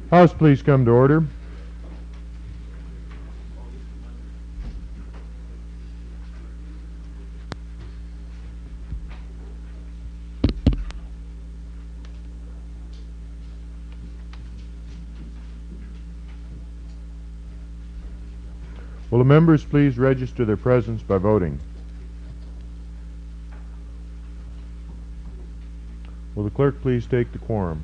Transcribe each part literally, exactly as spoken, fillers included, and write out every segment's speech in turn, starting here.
House, please come to order. Will the members please register their presence by voting? Will the clerk please take the quorum?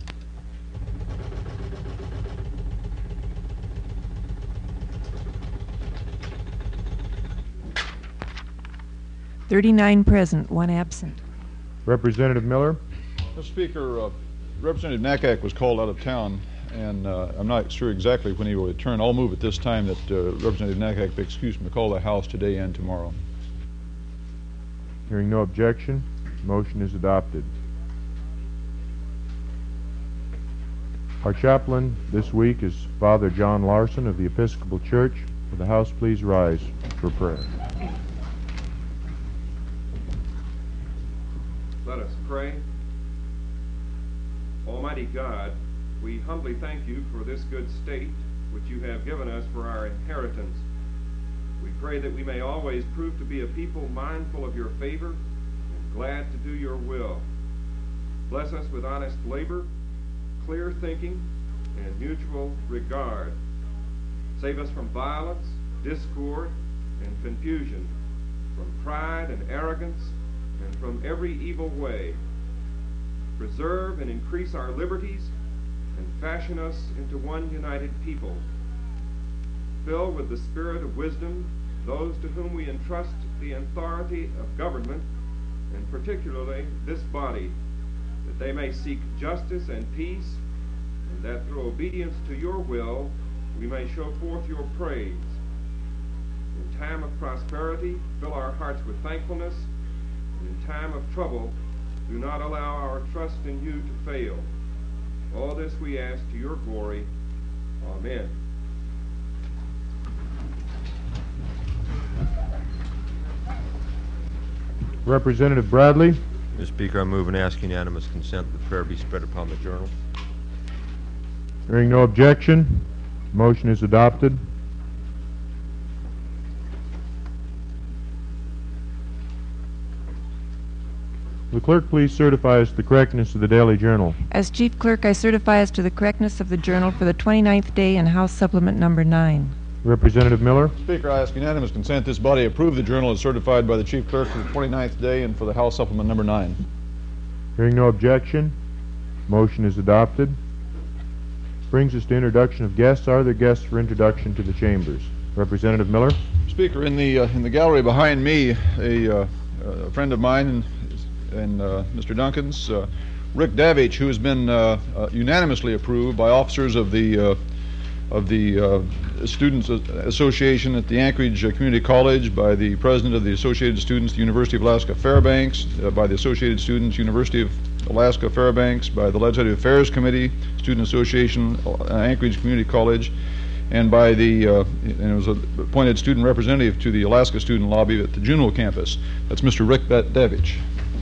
thirty-nine present, one absent. Representative Miller? Mister Speaker, uh, Representative Nakak was called out of town, and uh, I'm not sure exactly when he will return. I'll move at this time that uh, Representative Nakak be excused from the call of the House today and tomorrow. Hearing no objection, motion is adopted. Our chaplain this week is Father John Larson of the Episcopal Church. Will the House please rise for prayer? Let us pray. Almighty God, we humbly thank you for this good state which you have given us for our inheritance. We pray that we may always prove to be a people mindful of your favor and glad to do your will. Bless us with honest labor, clear thinking, and mutual regard. Save us from violence, discord, and confusion, from pride and arrogance, and from every evil way. Preserve and increase our liberties, and fashion us into one united people. Fill with the spirit of wisdom those to whom we entrust the authority of government, and particularly this body, that they may seek justice and peace, and that through obedience to your will we may show forth your praise. In time of prosperity, fill our hearts with thankfulness, and in time of trouble, do not allow our trust in you to fail. All this we ask to your glory. Amen. Representative Bradley? Mister Speaker, I move and ask unanimous consent that the prayer be spread upon the journal. Hearing no objection, motion is adopted. Will the clerk please certify as to the correctness of the daily journal? As Chief Clerk, I certify as to the correctness of the journal for the twenty-ninth day in House Supplement Number nine. Representative Miller? Speaker, I ask unanimous consent this body approve the journal as certified by the Chief Clerk for the twenty-ninth day and for the House Supplement Number nine. Hearing no objection, motion is adopted. Brings us to introduction of guests. Are there guests for introduction to the chambers? Representative Miller? Speaker, in the uh, in the gallery behind me, a, uh, a friend of mine and, and uh, Mister Duncan's, uh, Rick Davich, who has been uh, uh, unanimously approved by officers of the uh, of the uh, Students Association at the Anchorage Community College, by the President of the Associated Students, the University of Alaska Fairbanks, uh, by the Associated Students, University of Alaska Fairbanks, by the Legislative Affairs Committee, Student Association, uh, Anchorage Community College, and by the, uh, and it was appointed student representative to the Alaska Student Lobby at the Juneau campus. That's Mister Rick Davich.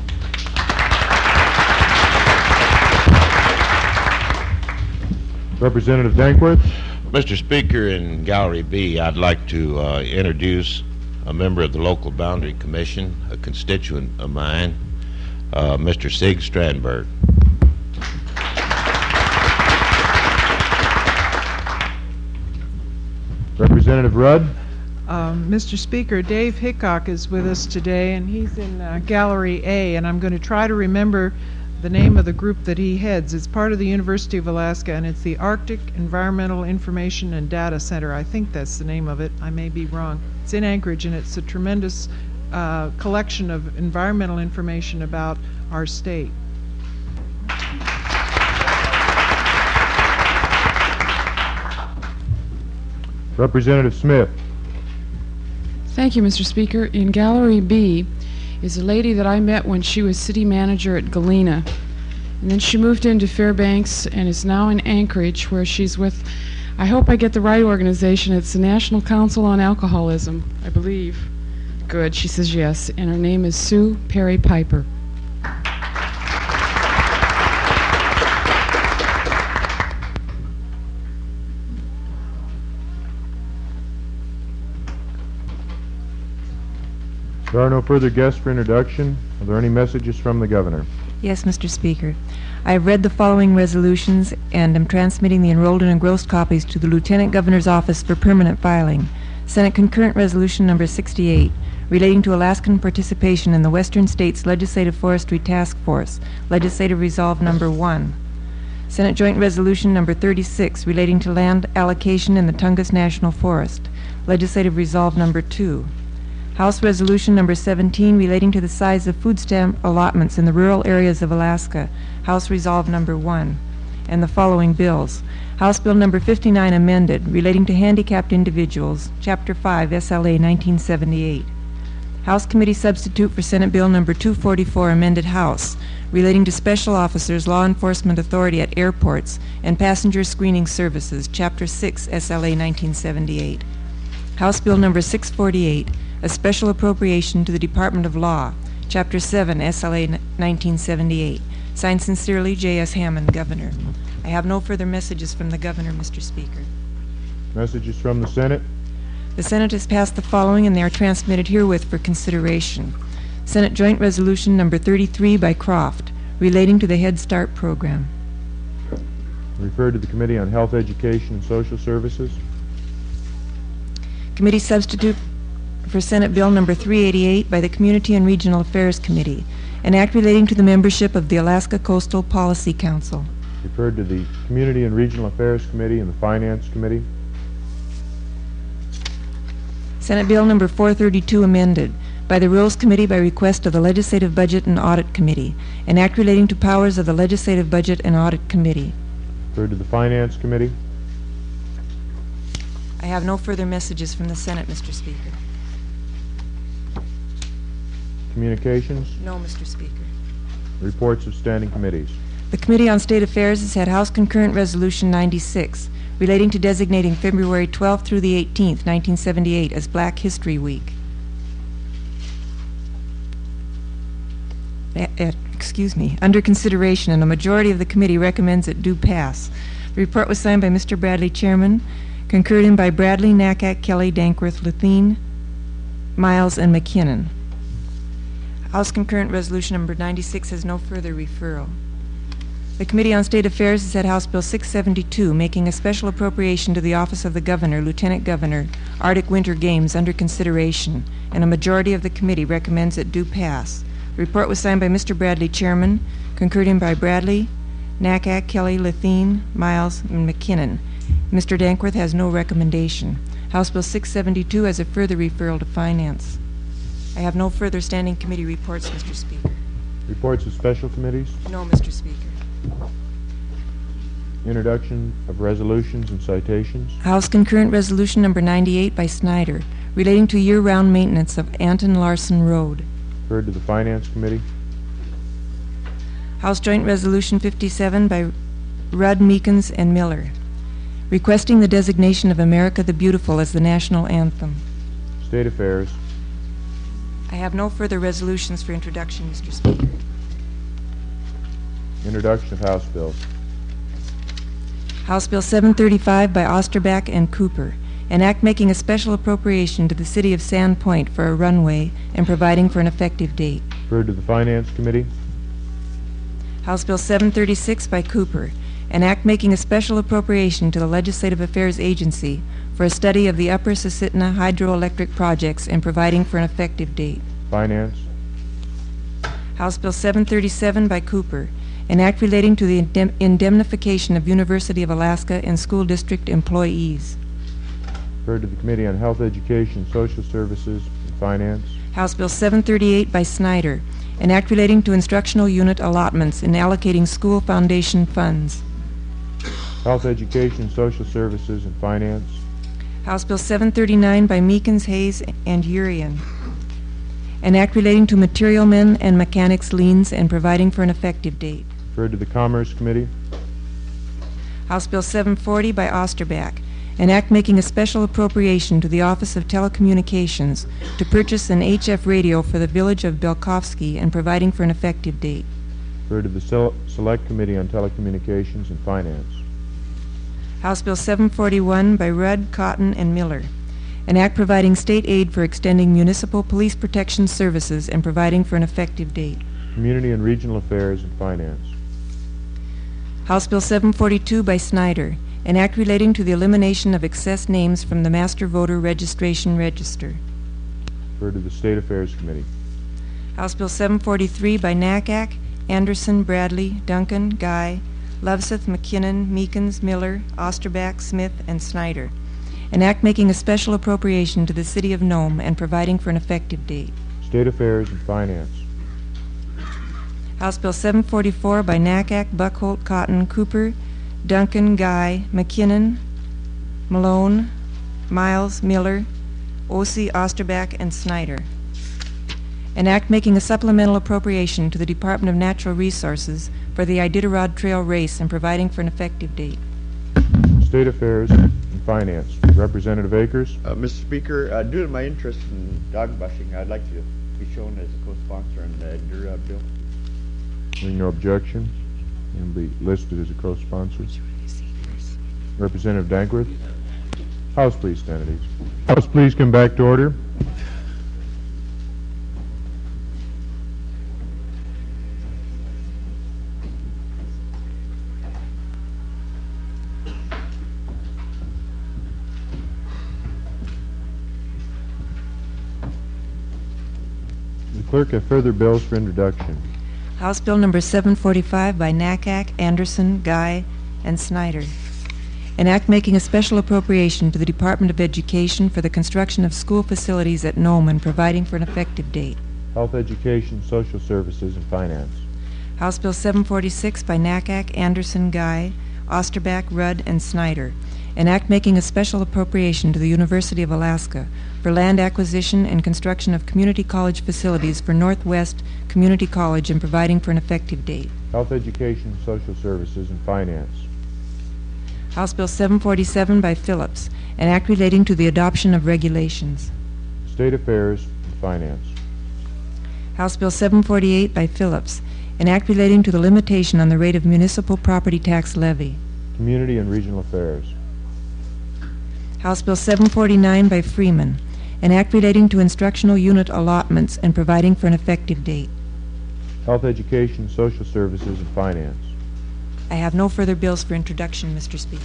Representative Dankworth? Mister Speaker, in Gallery B, I'd like to uh, introduce a member of the Local Boundary Commission, a constituent of mine, uh, Mister Sig Strandberg. Representative Rudd? Um, Mister Speaker, Dave Hickok is with us today, and he's in uh, Gallery A, and I'm going to try to remember the name of the group that he heads. It's part of the University of Alaska, and it's the Arctic Environmental Information and Data Center. I think that's the name of it. I may be wrong. It's in Anchorage, and it's a tremendous uh, collection of environmental information about our state. Representative Smith? Thank you, Mister Speaker. In Gallery B is a lady that I met when she was city manager at Galena. And then she moved into Fairbanks and is now in Anchorage, where she's with, I hope I get the right organization, it's the National Council on Alcoholism, I believe. Good, she says yes. And her name is Sue Perry Piper. There are no further guests for introduction. Are there any messages from the governor? Yes, Mister Speaker. I have read the following resolutions and am transmitting the enrolled and engrossed copies to the Lieutenant Governor's office for permanent filing. Senate Concurrent Resolution Number sixty-eight, relating to Alaskan participation in the Western States Legislative Forestry Task Force, Legislative Resolve Number one. Senate Joint Resolution Number thirty-six, relating to land allocation in the Tungus National Forest, Legislative Resolve Number two. House Resolution Number seventeen, relating to the size of food stamp allotments in the rural areas of Alaska, House Resolve Number one, and the following bills. House Bill Number fifty-nine amended, relating to handicapped individuals, Chapter five, S L A nineteen seventy-eight. House Committee Substitute for Senate Bill Number two forty-four amended House, relating to Special Officers Law Enforcement Authority at airports and passenger screening services, Chapter six, S L A nineteen seventy-eight. House Bill Number six forty-eight, a special appropriation to the Department of Law, Chapter seven, S L A nineteen seventy-eight. Signed sincerely, J S Hammond, Governor. I have no further messages from the Governor, Mister Speaker. Messages from the Senate? The Senate has passed the following, and they are transmitted herewith for consideration. Senate Joint Resolution Number thirty-three by Croft, relating to the Head Start program. Referred to the Committee on Health, Education, and Social Services. Committee Substitute for Senate Bill Number three eighty-eight by the Community and Regional Affairs Committee, an act relating to the membership of the Alaska Coastal Policy Council. Referred to the Community and Regional Affairs Committee and the Finance Committee. Senate Bill Number four thirty-two amended by the Rules Committee by request of the Legislative Budget and Audit Committee, an act relating to powers of the Legislative Budget and Audit Committee. Referred to the Finance Committee. I have no further messages from the Senate, Mister Speaker. Communications. No, Mister Speaker. Reports of standing committees. The Committee on State Affairs has had House Concurrent Resolution ninety-six, relating to designating February twelfth through the eighteenth, nineteen seventy-eight, as Black History Week. Uh, uh, excuse me, under consideration, and a majority of the committee recommends it do pass. The report was signed by Mister Bradley, Chairman, concurred in by Bradley, Nakak, Kelly, Dankworth, Lethine, Miles, and McKinnon. House Concurrent Resolution Number ninety-six has no further referral. The Committee on State Affairs has had House Bill six seventy-two, making a special appropriation to the Office of the Governor, Lieutenant Governor, Arctic Winter Games under consideration, and a majority of the committee recommends it do pass. The report was signed by Mister Bradley, Chairman, concurred in by Bradley, Nakak, Kelly, Lethine, Miles, and McKinnon. Mister Dankworth has no recommendation. House Bill six seventy-two has a further referral to Finance. I have no further standing committee reports, Mister Speaker. Reports of special committees. No, Mister Speaker. Introduction of resolutions and citations. House Concurrent Resolution Number ninety-eight by Snyder, relating to year-round maintenance of Anton Larson Road. Referred to the Finance Committee. House Joint Resolution fifty-seven by Rudd, Meekins, and Miller, requesting the designation of America the Beautiful as the national anthem. State Affairs. I have no further resolutions for introduction, Mister Speaker. Introduction of House Bills. House Bill seven thirty-five by Osterbach and Cooper, an act making a special appropriation to the City of Sand Point for a runway and providing for an effective date. Referred to the Finance Committee. House Bill seven thirty-six by Cooper, an act making a special appropriation to the Legislative Affairs Agency for a study of the Upper Susitna hydroelectric projects and providing for an effective date. Finance. House Bill seven thirty-seven by Cooper, an act relating to the indem- indemnification of University of Alaska and school district employees. Referred to the Committee on Health, Education, Social Services, and Finance. House Bill seven thirty-eight by Snyder, an act relating to instructional unit allotments and allocating school foundation funds. Health, Education, Social Services, and Finance. House Bill seven thirty-nine by Meekins, Hayes, and Urian, an act relating to material men and mechanics liens and providing for an effective date. Referred to the Commerce Committee. House Bill seven forty by Osterbach, an act making a special appropriation to the Office of Telecommunications to purchase an H F radio for the village of Belkovsky and providing for an effective date. Referred to the Sel- Select Committee on Telecommunications and Finance. House Bill seven forty-one by Rudd, Cotton, and Miller, An act providing state aid for extending municipal police protection services and providing for an effective date. Community and Regional Affairs and Finance. House Bill seven forty-two by Snyder, an act relating to the elimination of excess names from the Master Voter Registration Register. Refer to the State Affairs Committee. House Bill seven forty-three by Nakack, Anderson, Bradley, Duncan, Guy, Loveseth, McKinnon, Meekins, Miller, Osterbach, Smith, and Snyder. An act making a special appropriation to the City of Nome and providing for an effective date. State Affairs and Finance. House Bill seven forty-four by Nakack, Buckholt, Cotton, Cooper, Duncan, Guy, McKinnon, Malone, Miles, Miller, Ossie, Osterbach, and Snyder. An act making a supplemental appropriation to the Department of Natural Resources for the Iditarod Trail Race and providing for an effective date. State Affairs and Finance. Representative Akers. Uh, Mister Speaker, uh, due to my interest in dog bushing, I'd like to be shown as a co-sponsor on the Iditarod bill. Hearing no objection, and be listed as a co-sponsor. Representative Dankworth. House, please stand at ease. House, please come back to order. The clerk have further bills for introduction. House Bill number seven forty-five by Nakack, Anderson, Guy, and Snyder. An act making a special appropriation to the Department of Education for the construction of school facilities at Nome and providing for an effective date. Health, Education, Social Services, and Finance. House Bill seven forty-six by Nakack, Anderson, Guy, Osterbach, Rudd, and Snyder. An act making a special appropriation to the University of Alaska for land acquisition and construction of community college facilities for Northwest Community College and providing for an effective date. Health, Education, Social Services, and Finance. House Bill seven forty-seven by Phillips, an act relating to the adoption of regulations. State Affairs and Finance. House Bill seven forty-eight by Phillips, an act relating to the limitation on the rate of municipal property tax levy. Community and Regional Affairs. House Bill seven forty-nine by Freeman, an act relating to instructional unit allotments and providing for an effective date. Health, Education, Social Services, and Finance. I have no further bills for introduction, Mister Speaker.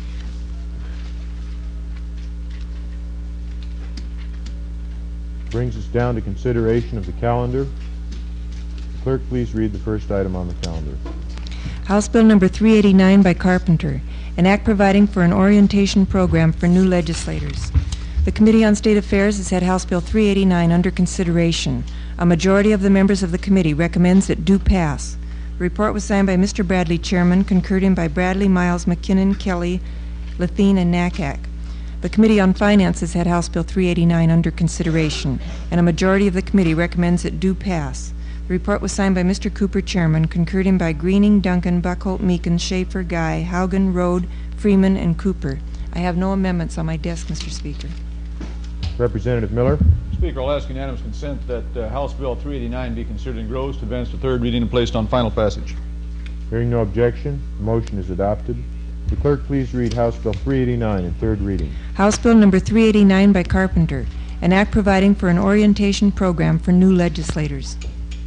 Brings us down to consideration of the calendar. Clerk, please read the first item on the calendar. House Bill number three eighty-nine by Carpenter, an act providing for an orientation program for new legislators. The Committee on State Affairs has had House Bill three eighty-nine under consideration. A majority of the members of the committee recommends it do pass. The report was signed by Mister Bradley, Chairman, concurred in by Bradley, Miles, McKinnon, Kelly, Lethine, and Nakack. The Committee on Finance has had House Bill three eighty-nine under consideration, and a majority of the committee recommends it do pass. The report was signed by Mister Cooper, Chairman, concurred in by Greening, Duncan, Buckholt, Meekins, Schaefer, Guy, Haugen, Rode, Freeman, and Cooper. I have no amendments on my desk, Mister Speaker. Representative Miller. Speaker, I'll ask unanimous consent that uh, House Bill three eighty-nine be considered engrossed, advanced to third reading, and placed on final passage. Hearing no objection, the motion is adopted. The clerk please read House Bill three eighty-nine in third reading. House Bill number three eighty-nine by Carpenter, an act providing for an orientation program for new legislators.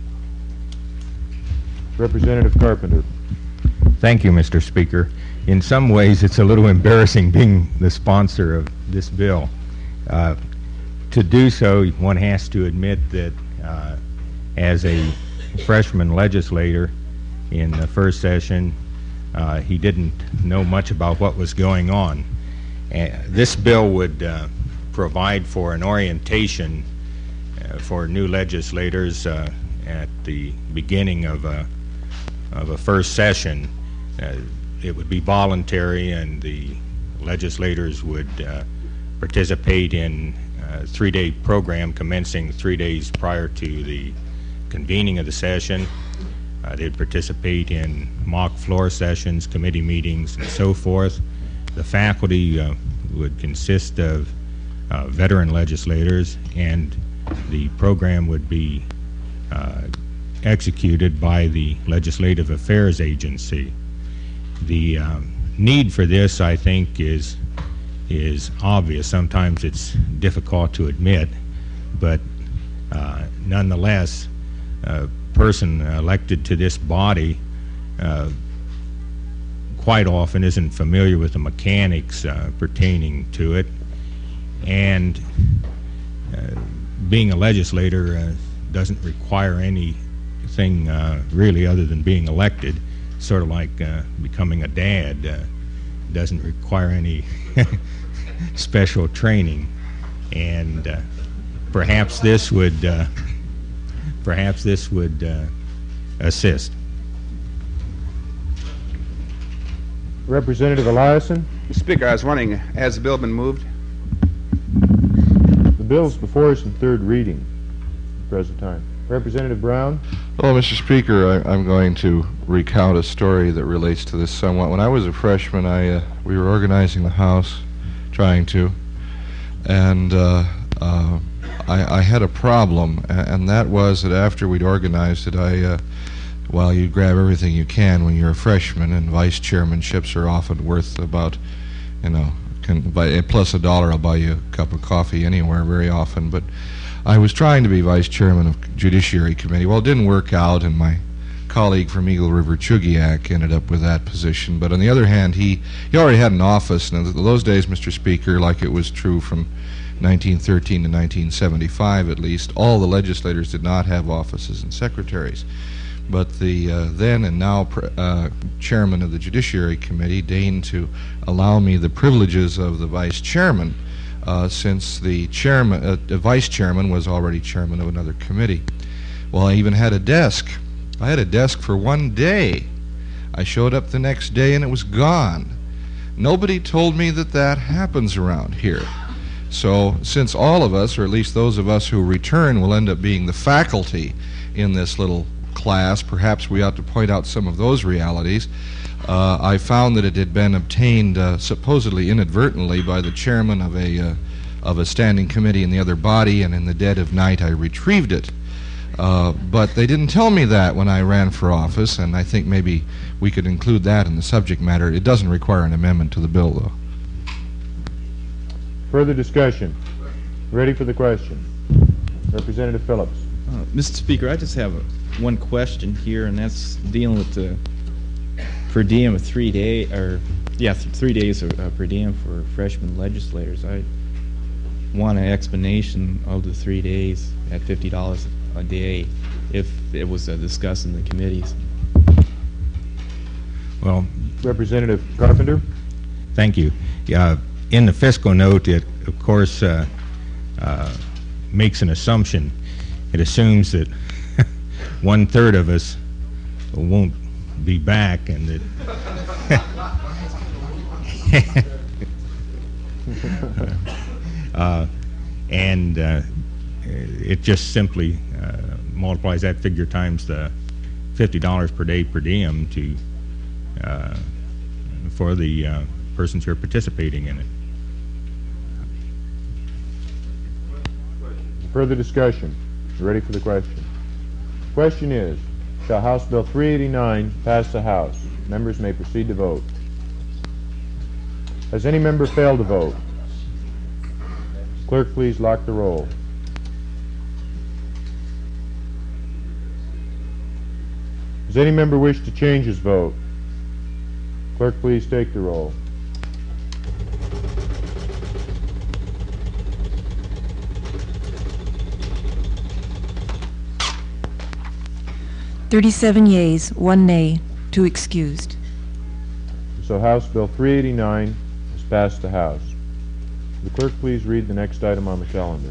Representative Carpenter. Thank you, Mister Speaker. In some ways, it's a little embarrassing being the sponsor of this bill. Uh, to do so, one has to admit that uh, as a freshman legislator in the first session, uh, he didn't know much about what was going on. Uh, this bill would uh, provide for an orientation uh, for new legislators uh, at the beginning of a, of a first session. Uh, it would be voluntary, and the legislators would uh, participate in a three-day program commencing three days prior to the convening of the session. Uh, they'd participate in mock floor sessions, committee meetings, and so forth. The faculty uh, would consist of uh, veteran legislators, and the program would be uh, executed by the Legislative Affairs Agency. The um, need for this, I think, is is obvious. Sometimes it's difficult to admit, but uh, nonetheless, a person elected to this body uh, quite often isn't familiar with the mechanics uh, pertaining to it, and uh, being a legislator uh, doesn't require anything uh, really other than being elected. Sort of like uh, becoming a dad uh, doesn't require any special training, and uh, perhaps this would uh, perhaps this would uh, assist. Representative Eliason, Mister Speaker, I was wondering, has the bill been moved? the bill's before us in third reading at the present time. Representative Brown. Well, Mister Speaker, I, I'm going to recount a story that relates to this somewhat. When I was a freshman, I uh, we were organizing the House, trying to, and uh, uh, I, I had a problem, and, and that was that after we'd organized it, I, uh, well, you grab everything you can when you're a freshman, and vice chairmanships are often worth about, you know, can buy plus a dollar. I'll buy you a cup of coffee anywhere very often, but I was trying to be vice chairman of Judiciary Committee. Well, it didn't work out, and my colleague from Eagle River, Chugiak, ended up with that position. But on the other hand, he, he already had an office. Now, those days, Mister Speaker, like it was true from nineteen thirteen to nineteen seventy-five at least, all the legislators did not have offices and secretaries. But the uh, then and now pr uh, chairman of the Judiciary Committee deigned to allow me the privileges of the vice chairman, Uh, since the chairman, uh, the vice chairman was already chairman of another committee. Well, I even had a desk. I had a desk for one day. I showed up the next day and it was gone. Nobody told me that that happens around here. So since all of us, or at least those of us who return, will end up being the faculty in this little class, perhaps we ought to point out some of those realities. Uh, I found that it had been obtained uh, supposedly inadvertently by the chairman of a uh, of a standing committee in the other body, and in the dead of night I retrieved it. Uh, but they didn't tell me that when I ran for office, and I think maybe we could include that in the subject matter. It doesn't require an amendment to the bill, though. Further discussion? Ready for the question. Representative Phillips. Uh, Mister Speaker, I just have a, one question here, and that's dealing with the per diem of three day, or yeah, th three days of uh, per diem for freshman legislators. I want an explanation of the three days at fifty dollars a day, if it was uh, discussed in the committees. Well, Representative Carpenter. Thank you. Yeah, in the fiscal note, it of course uh, uh, makes an assumption. It assumes that one third of us won't be back, and that uh, and uh, it just simply uh, multiplies that figure times the fifty dollars per day per diem to uh, for the uh, persons who are participating in it. Further discussion? Ready for the question. Question is, shall House Bill three eighty-nine pass the House? Members may proceed to vote. Has any member failed to vote? Clerk, please lock the roll. Does any member wish to change his vote? Clerk, please take the roll. thirty-seven yeas, one nay, two excused. So House Bill three eighty-nine has passed the House. Will the clerk please read the next item on the calendar?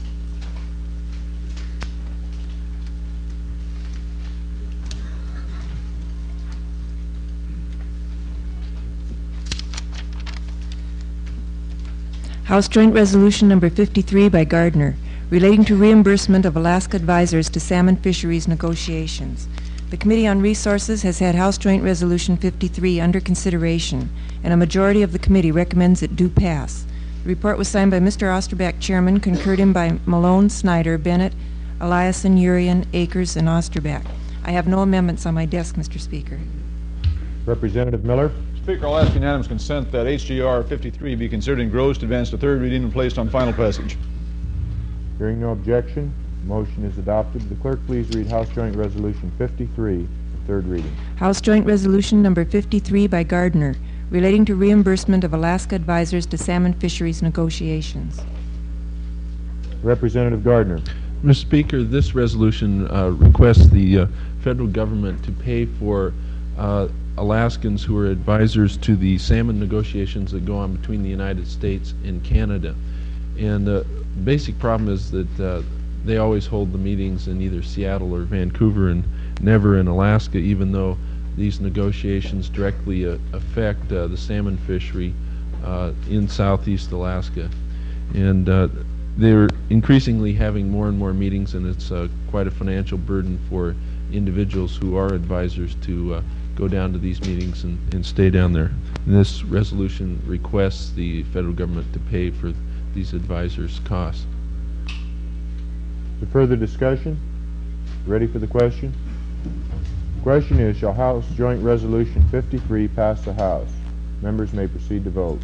House Joint Resolution Number fifty-three by Gardner, relating to reimbursement of Alaska advisors to salmon fisheries negotiations. The Committee on Resources has had House Joint Resolution fifty-three under consideration, and a majority of the committee recommends it do pass. The report was signed by Mister Osterbeck, Chairman, concurred in by Malone, Snyder, Bennett, Eliason, Urian, Akers, and Osterbeck. I have no amendments on my desk, Mister Speaker. Representative Miller. Speaker, I'll ask unanimous consent that H G R fifty-three be considered engrossed, advanced to third reading, and placed on final passage. Hearing no objection, the motion is adopted. The clerk please read House Joint Resolution fifty-three, third reading. House Joint Resolution Number fifty-three by Gardner, relating to reimbursement of Alaska advisors to salmon fisheries negotiations. Representative Gardner. Mister Speaker, this resolution uh, requests the uh, federal government to pay for uh, Alaskans who are advisors to the salmon negotiations that go on between the United States and Canada. And the basic problem is that uh, they always hold the meetings in either Seattle or Vancouver and never in Alaska, even though these negotiations directly uh, affect uh, the salmon fishery uh, in southeast Alaska. And uh, they're increasingly having more and more meetings, and it's uh, quite a financial burden for individuals who are advisors to uh, go down to these meetings and, and stay down there. And this resolution requests the federal government to pay for these advisors' costs. Is there further discussion? Ready for the question? The question is, shall House Joint Resolution fifty-three pass the House? Members may proceed to vote.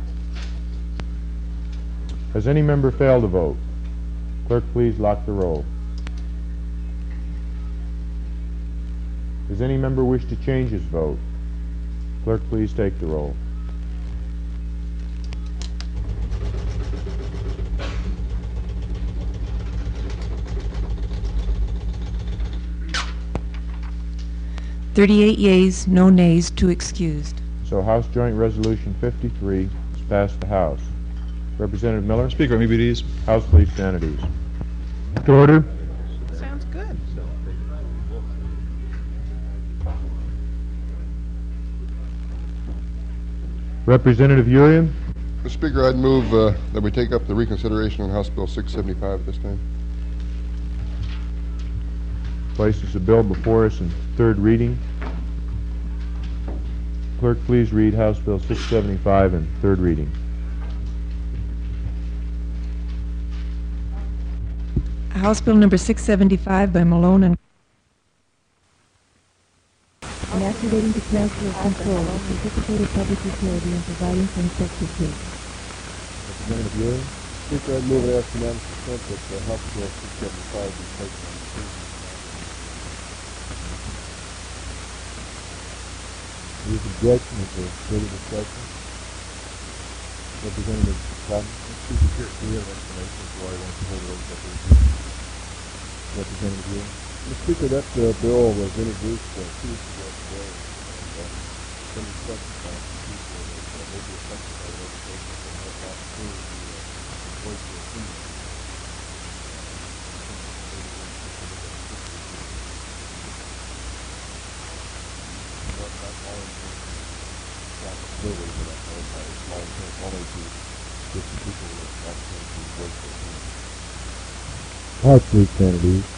Has any member failed to vote? Clerk, please lock the roll. Does any member wish to change his vote? Clerk, please take the roll. thirty-eight yeas, no nays, two excused. So House Joint Resolution fifty-three is passed the House. Representative Miller. Speaker, I may be at ease. House, please stand at ease. To order. Sounds good. Representative Urian. Mister Speaker, I'd move uh, that we take up the reconsideration on House Bill six seventy-five at this time. Places the bill before us in third reading. Clerk, please read House Bill six seventy-five in third reading. House Bill Number six seventy-five by Malone and Inactivating the transfer of control of anticipated public utility and providing for effective date. Representative Urian. Speaker, I'd move and ask unanimous consent that the House Bill six seventy-five be placed on the table. There is objection. Is there further discussion? Representative Cotton. Speaker, here, we have an explanation as to why I want to hold it over that. Representative Urian. Mister Speaker, that uh, bill was introduced uh, two weeks ago today, and uh, some discussion by people that uh, may be affected by legislation that have not approved the uh, voice their opinion. Not, not all intent responsibility, but I know by all intent only to give the people the opportunity to voice their opinion. House, please stand at ease.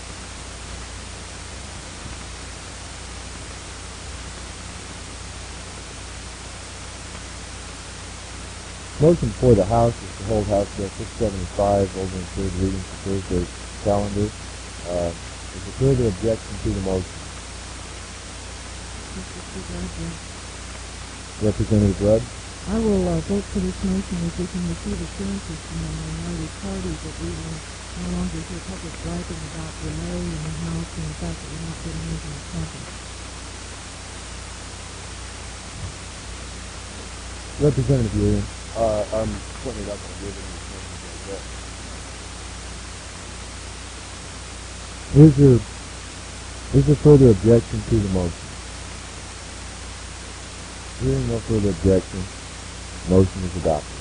Motion for the House is to hold House Bill six seventy-five over in third reading for Thursday's calendar. Uh, is there further objection to the motion? Representative Rudd. I will uh, vote for this motion if we can receive assurances from the minority party that we will no longer hear public griping about delay in the House and the fact that we're not getting anything accomplished. Representative Urian. Uh, I'm certainly not going to give any assurances like that. Is there, is there further objection to the motion? Hearing no further objection, motion is adopted.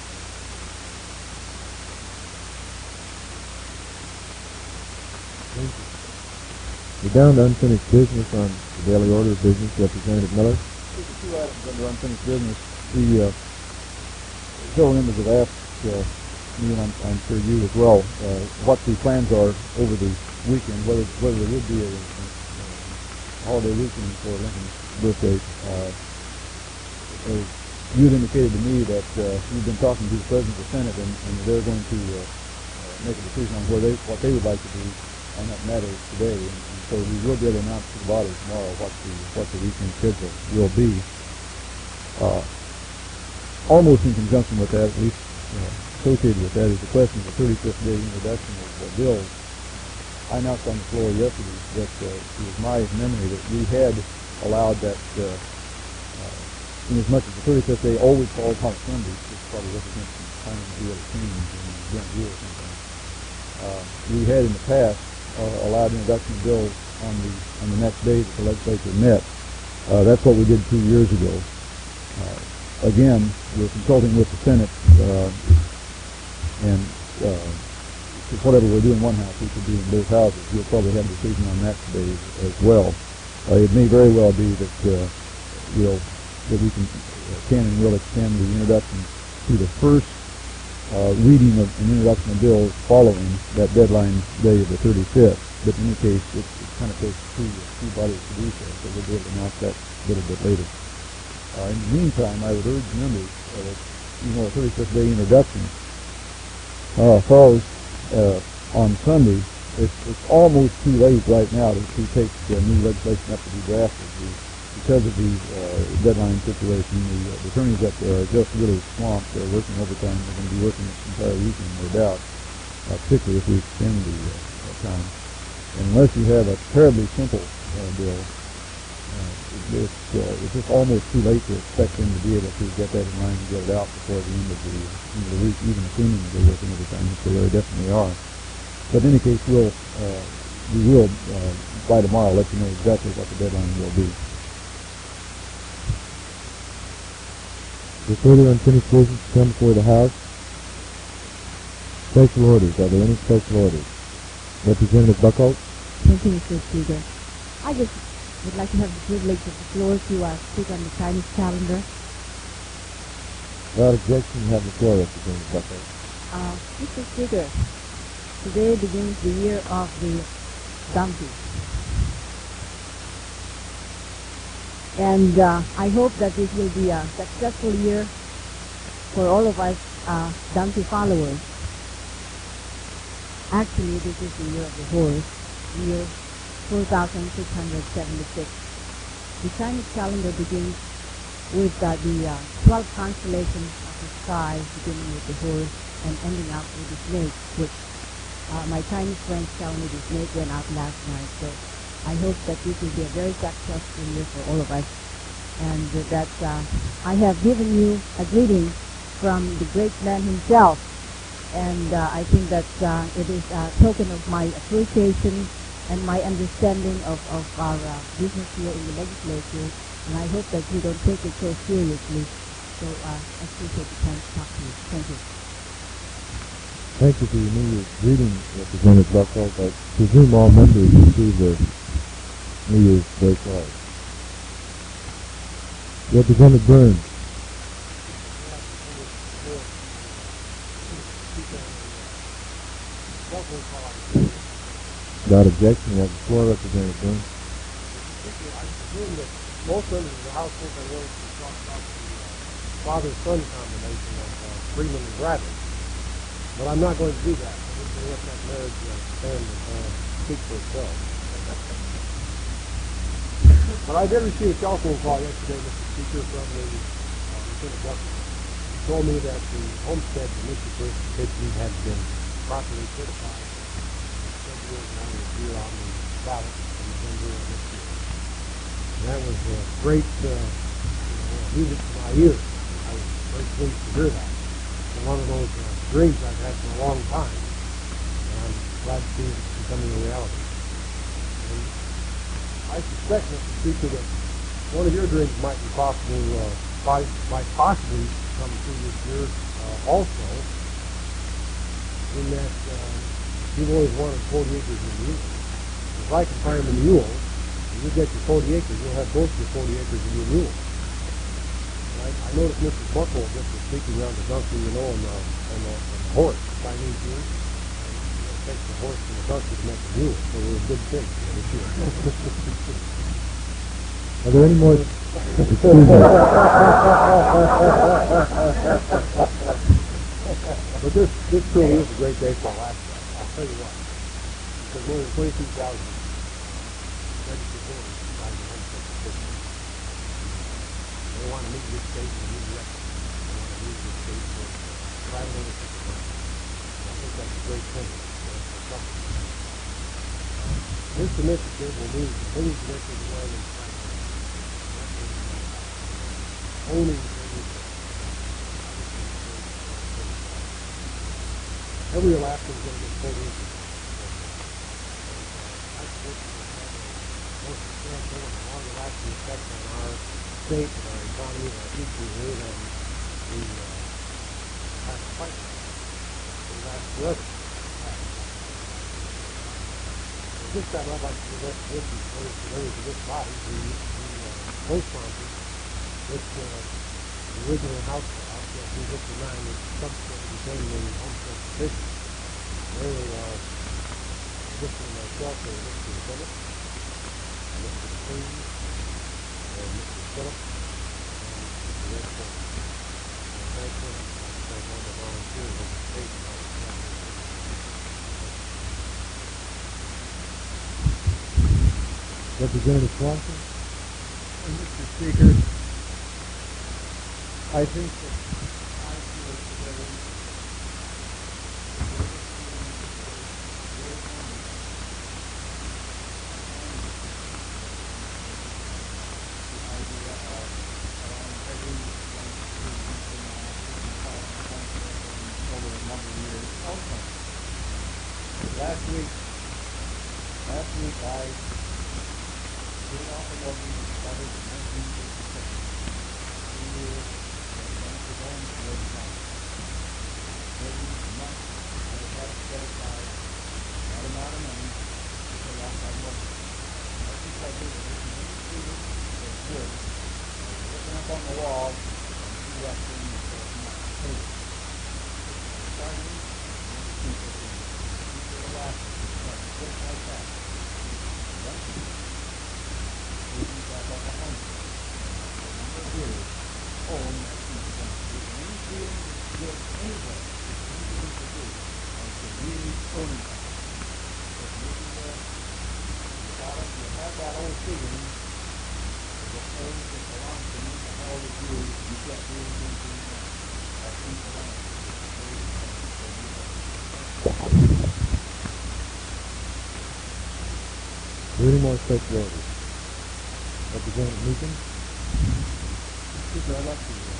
We're down to unfinished business on the daily order of business. Representative Miller. There's two items under unfinished business. The uh, several members have asked uh, me, and I'm, I'm sure you as well, uh, what the plans are over the weekend, whether whether there would be a, a, a holiday weekend for Lincoln's birthday. Uh, uh, you've indicated to me that uh, you've been talking to the President of the Senate, and, and they're going to uh, uh, make a decision on where they, what they would like to do on that matter today. And, and so we will be able to announce to the body tomorrow what the what the weekend schedule will be. Uh, almost in conjunction with that, at least uh, associated with that, is the question of the thirty-fifth day introduction of uh, bills. I announced on the floor yesterday that uh, it was my memory that we had allowed that, uh, uh, in as much as the thirty-fifth day always falls on Sunday, which probably represents some kind of deal of change in the Brent rule or something. Uh, we had in the past uh, allowed introduction of bills on the on the next day that the legislature met. Uh, that's what we did two years ago. Uh, again, we're consulting with the Senate, uh, and uh, whatever we do in one house, we could do in both houses. We'll probably have a decision on that today as well. Uh, it may very well be that uh, we'll that we can uh, can and will extend the introduction to the first uh, reading of an introduction of bills following that deadline day of the thirty-fifth. But in any case, it, it kind of takes two, two bodies to do so, so we'll be able to announce that a little bit later. Uh, in the meantime, I would urge members uh, that, you know, a thirty-fifth day introduction uh, falls uh, on Sunday. It's, it's almost too late right now to, to take uh, new legislation up to be drafted. We, because of the uh, deadline situation, the, uh, the attorneys up there are just really swamped. They're working overtime. They're going to be working this entire weekend, no doubt, uh, particularly if we extend the uh, time. And unless you have a terribly simple uh, bill, uh, it's, uh, it's just almost too late to expect them to be able to get that in line and get it out before the end of the, end of the week, even assuming that they're working overtime, which they very definitely are. But in any case, we'll, uh, we will, uh, by tomorrow, let you know exactly what the deadline will be. Is there further unfinished business to come before the House? Special orders. Are there any special orders? Representative Buckholz? Thank you, Mister Speaker. I just would like to have the privilege of the floor to uh, speak on the Chinese calendar. Without objection, you have the floor, Representative Buckholz. Uh, Mister Speaker, today begins the year of the donkey. And uh, I hope that this will be a successful year for all of us uh, donkey followers. Actually, this is the year of the horse, year four thousand six hundred seventy-six. The Chinese calendar begins with uh, the uh, twelve constellations of the sky, beginning with the horse and ending up with the snake, which uh, my Chinese friends tell me the snake went out last night. So I hope that this will be a very successful year for all of us, and uh, that uh, I have given you a greeting from the great man himself, and uh, I think that uh, it is a token of my appreciation and my understanding of, of our uh, business here in the legislature, and I hope that you don't take it so seriously. So uh, I appreciate the time to talk to you. Thank you. Thank you for your New Year's greeting, Representative Buckholz. I presume all members receive their New Year's Day cards. Representative Burns. Without objection, you have the floor, Representative Burns. I presume that most members of the House think I'm willing to talk about the uh, father-son combination of uh, Freeman and Bradley. But I'm not going to do that. I'm just going to let that marriage uh, stand uh, speak for itself. But I did receive a telephone call yesterday, Mister Speaker, from the uh, Lieutenant Governor. He told me that the homestead for Mister Kitchen had been properly certified. And scheduled now to appear on the ballot in November of this year. And that was uh, great, uh, you know, music to my ears. I was very pleased to hear that. It's one of those uh, dreams I've had for a long time, and I'm glad to see it becoming a reality. And I suspect, Mister Speaker, that one of your dreams might be possible, uh, might, might possibly come through this year uh, also, in that uh, you've always wanted forty acres in the mule. If I can find a mule, and you get your forty acres, you'll have both your forty acres in your mule. I, I noticed Missus Buckholz just was speaking around the donkey, you know, and, uh, and, the, and the horse, the Chinese mule. And, you know, it takes the horse and the donkey to make the mule, so we're a good thing this year. Are there any more? Excuse me. But this, this truly is a great day for Alaska. I'll tell you what. Because more than twenty-two thousand registered voters decided to homestead petition. they want to meet your state and meet your record. They want to meet your state for private ownership of land. And I think that's a great thing for, for something. Uh, this initiative will mean continued commission of land and private owning things that every Alaskan is going to get full interest. I think it will have a most substantial and long-lasting effect on our state and our economy and our future rate on the uh, tax pipeline. It will last forever. So this time I'd like to present this and for the members of this body, the, the uh, co-sponsors, which uh, the original House Bill, House Bill three fifty-nine, is subsequently became the homestead petition. They are Mister myself and Mister Bennett, Mister King, and Mister Phillips, and Mister Redford. And thank them. I thank all the volunteers of the state and all the staff. Representative Swanson. Mister Speaker, I think that I feel today Last week, last week I did off a levy started in nineteen sixty-six. Two years, and then for going to levy time. Every month I had to set aside that amount of money to pay off my mortgage. That's because I did it. It was good. I was looking up on the wall and see that thing that says not paid. Starting in nineteen fifty. Just like that. One, eighty back up a hundred. Number of years, own that piece of land. If any feeling is good anyway, if anything to do, I should really own that. Because maybe uh, you got it, you have that old feeling, the old that belongs to me, the all of you, you get really into that piece of land. Any more such orders? Representative Meekin? Speaker, I'd like to uh,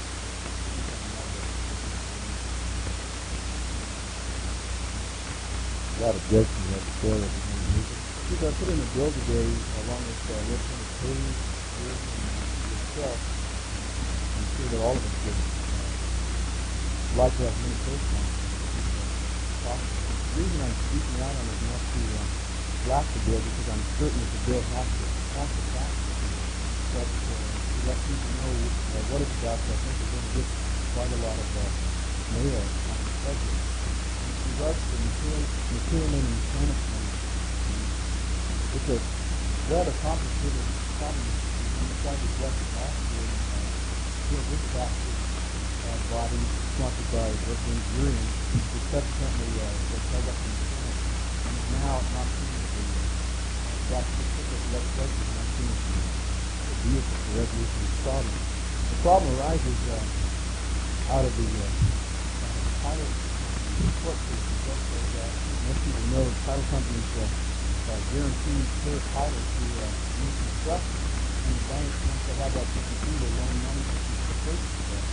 a lot of objection you have before Representative Meekin. Speaker, I put in a bill today along with uh, Representative Hayes, Hayes, and yourself. I'm sure that all of us would uh, like to have many co-sponsors. The reason I'm speaking out on it is not to uh, block the bill because I'm certain that the bill has to pass the tax. But uh, to let people know uh, what it's about, I think we're going to get quite a lot of uh, mail on the subject. With regards to the material, material and mechanics money, it's a rather complicated problem. We tried to address it last year. Here, this taxes uh, body sponsored by Earth Engineering, which subsequently uh, was held up in the Senate and is now not seen as the uh, that specific legislation is not seen as the, the vehicle for resolution is starting. The problem arises uh, out of the uh, uh, title court cases. Also, that most people know title companies uh, uh, guarantee clear title to uh, new construction, and the banks, once they have that guarantee, they loan money to construction.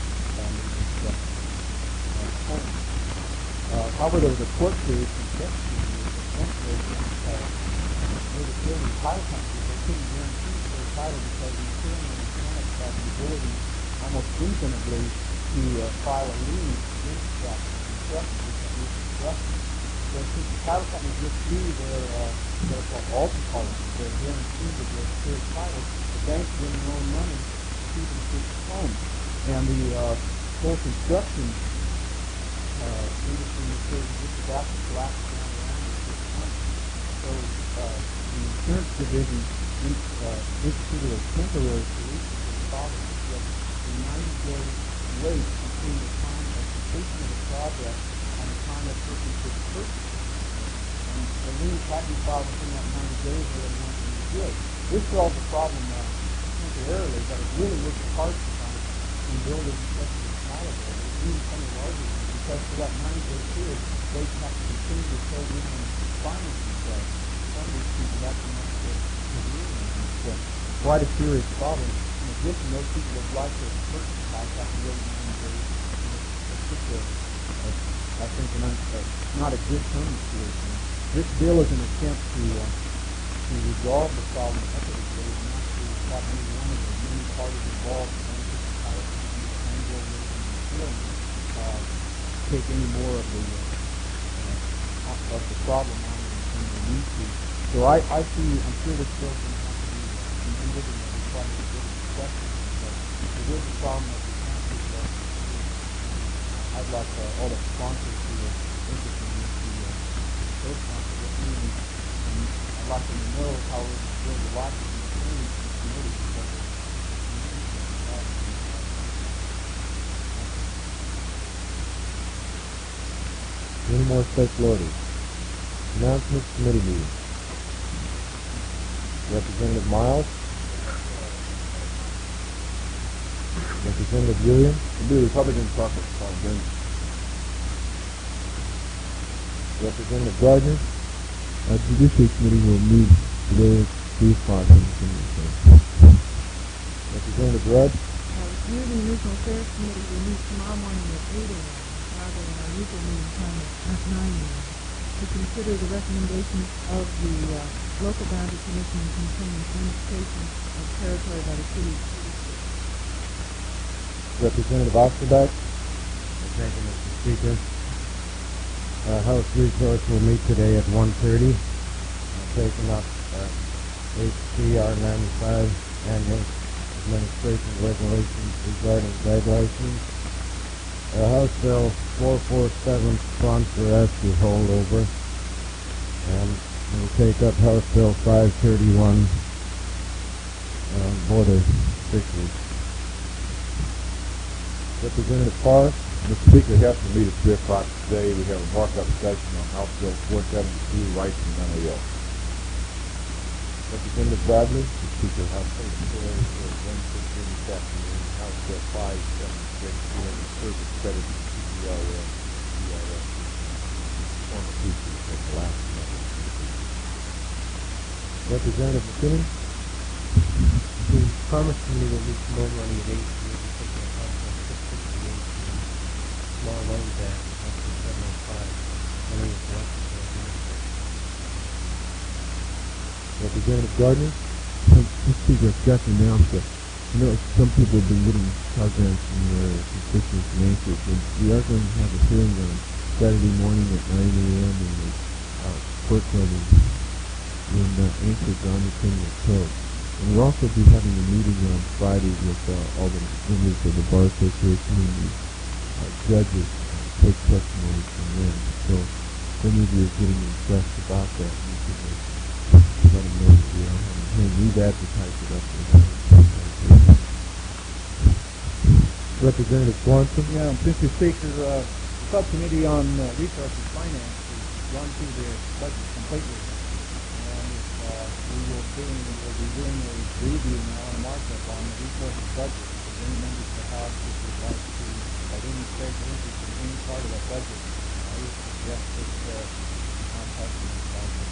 Uh, however, there was a court case in Texas essentially uh, made it clear to the title companies they couldn't guarantee their title because the material and mechanics have the ability almost infinitely to uh, file a lien against that construction, which is new construction. So since the title companies just do their uh, what are called alter policies, their guarantee that there's clear title, the banks didn't loan money to people to fix homes. And the uh, whole construction uh, industry is just about to collapse down around in six months. So uh, the insurance division in, uh, instituted a temporary solution to the problem of a ninety day wait between the time of completion of the project and the time of person could purchase it. And the lien had to be filed within that ninety days or they weren't going to do it. This solves the problem uh, temporarily, but it really was a hard time in building such a smaller building, even some of the larger ones, because for that nine-day period, they have to continue to show minimum financing play. Some of these people actually have to It's uh, quite a serious problem. In addition, those people that would like to purchase the house have to wait nine days. It's just a, a, I think, an un, uh, not a good permanent solution. This bill is an attempt to uh, to resolve the problem equitably, and not to have any one of the many parties involved, the benefits of power companies, Anglo, Wilson, and Stillman, uh, take any more of the uh, uh, of the problem on it than they need to. So I, I see, I'm sure this bill can have to be amended and require a bit of discussion, but it is a problem that we can't resolve. I'd like uh, all the sponsors who are interested in this to uh, co-sponsor with me, and, and I'd like them to know how we're going to watch it in the committee because of Any more special orders? Announcements, committee meeting. Representative Miles. Representative Julian. The Republican caucus, Paul James. Representative Gardner. Uh, Judiciary Committee will meet today at three o'clock in the Senate. Representative Rudd. Uh, Youth and Regional Affairs Committee will meet tomorrow morning at eight a m rather than our usual meeting time at nine a m to consider the recommendations of the uh, local boundary commission concerning annexation of territory by the city. Representative Osterbach. Thank you, Mister Speaker. Uh, House Resource will meet today at one thirty, uh, taking up uh, H C R ninety-five annual administration regulations regarding guide license. Uh, House Bill four forty-seven sponsor has to hold over, and we'll take up House Bill five thirty-one, uh, Board of Fisheries. Representative Parr. Mister Speaker, we have to meet at three o'clock today. We have a markup session on House Bill four seventy-two, rights and mental ill. Representative Bradley. Mister Speaker, House Bill four is one fifteen this afternoon. House Bill five seventy-six, doing the service credit to C D R S, C R S, former teachers at the last meeting. Representative McKinnon. The Commerce Committee will meet tomorrow morning at eight. We'll be taking up House Bill six sixty-eight, Small Loans Act, House Bill seven oh five, and then the election bill. Representative Gardner. Um, Mister Speaker, I forgot to announce that I know some people have been getting programs from their constituents and anchors, and we are going to have a hearing on Saturday morning at nine a m in the uh, courtroom in, in uh, Anchorage on the criminal code. And we'll also be having a meeting on Friday with uh, all the members of the Bar Association and the uh, judges uh, take testimony from them. So if any of you are getting impressed about that, you can uh, let them know that we are having a hearing. We've advertised it up there. Representative Swanson. Yeah, Mister Speaker, uh, the subcommittee on uh, resources finance has gone through the budget completely, and uh, we will be will be doing a review now and a markup on the resources budget. If there's any members of the House that would like to have any special interest in any part of that budget, I would suggest that uh, contact me about the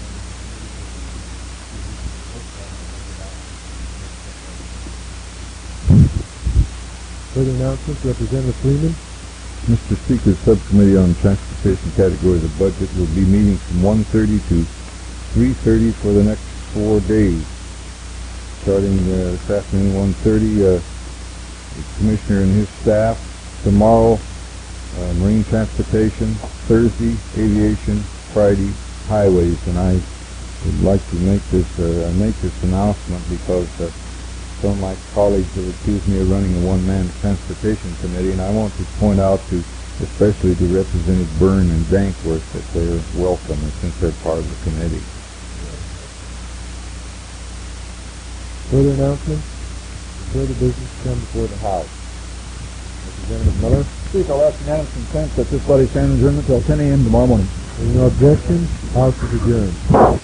Further announcements, Representative Freeman. Mister Speaker, Subcommittee on Transportation category of the budget will be meeting from one thirty to three thirty for the next four days. Starting uh, this afternoon, one thirty, uh, the Commissioner and his staff. Tomorrow, uh, Marine Transportation. Thursday, Aviation. Friday, Highways. And I would like to make this uh, make this announcement because uh, some of my colleagues have accused me of running a one-man transportation committee, and I want to point out to, especially to Representative Byrne and Dankworth, that they're welcome since they're part of the committee. Further announcements? Further business to come before the House. Representative Miller. Speaker, I'll ask unanimous consent that this body stand adjourned until ten a m tomorrow morning. Any no objections? House is adjourned.